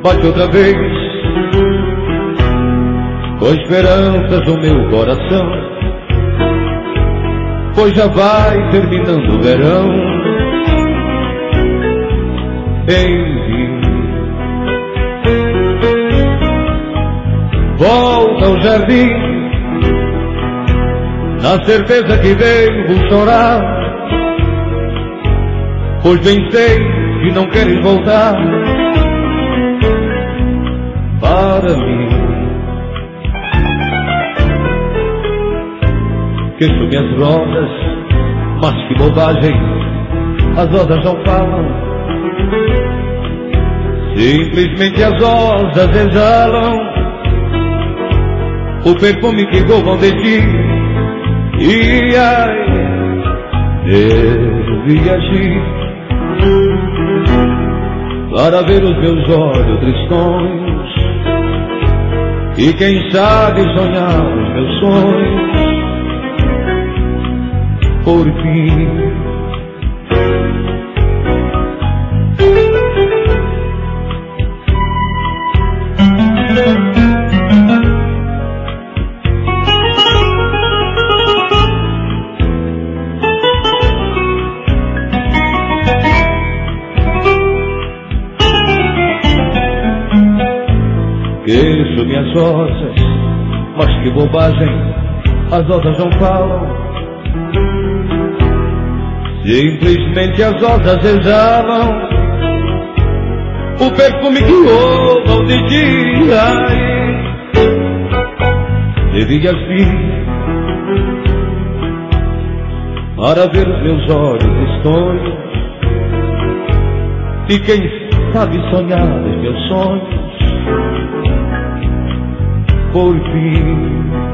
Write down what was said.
bate outra vez, com esperanças no meu coração, pois já vai terminando o verão. Enfim, volta ao jardim, na certeza que devo chorar, pois bem sei que não queres voltar para mim. Queixo minhas rosas, mas que bobagem, as rosas não falam, simplesmente as rosas exalam o perfume que roubam de ti. E ai, devi agir para ver os meus olhos tristonhos e quem sabe sonhar os meus sonhos por fim. Queixo minhas rosas, mas que bobagem, as rosas não falam, simplesmente as rosas exalam o perfume que roubam de ti. Ai, devias vir para ver os meus olhos tristonhos e quem sabe sonhar os meus sonhos por fim.